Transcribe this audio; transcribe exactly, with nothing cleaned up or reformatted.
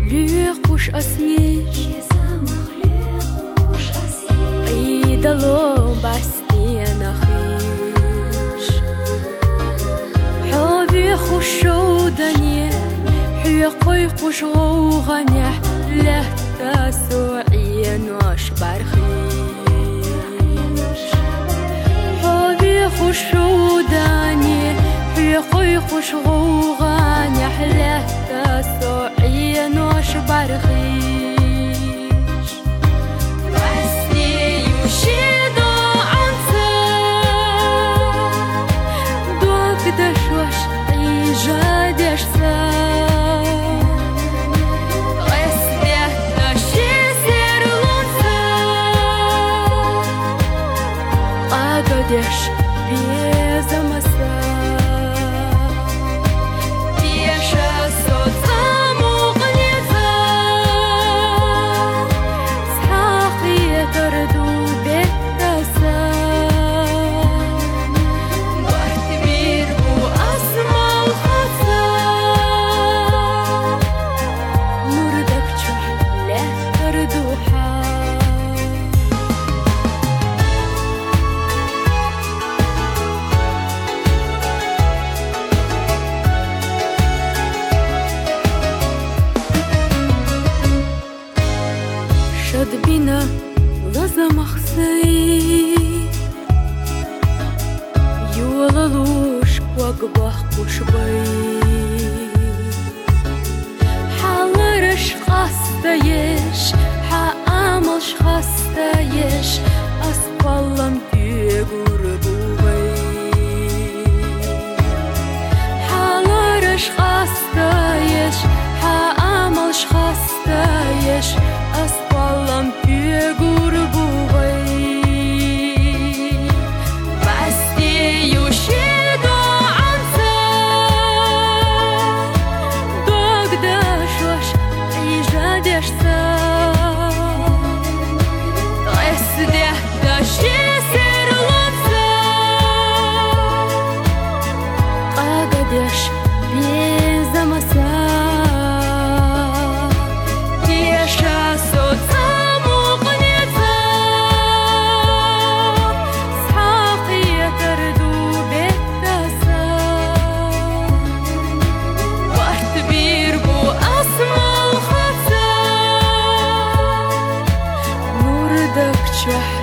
Lükuş asniş Ay dalo bastiyana khish Habi khushodanye Hüqoy kush غوغنيح له تسوعين واش برخيش حبي خشوداني حقي خش غوغنيح له تسوعين واش برخيش بسني يشيدو عنسا دوك دشوش عيجادش سا Деш без амаса Деша соца муғница Схақи тұрду беттаса Барт бір бұ асмал қаса Нұрдық чух ләттір духа شد بنا لازم أخسي يوللوش وقبح قشبي حالرش خستيش حاملش خستيش أسفلم تيغور بوغي حالرش خستيش حاملش خستيش أسفلم تيغور بوغي بستي يشيدو عنسا دوك داشوش عيجادش سا غسده داشي سير لنسا قاقدش بيزمسا Чух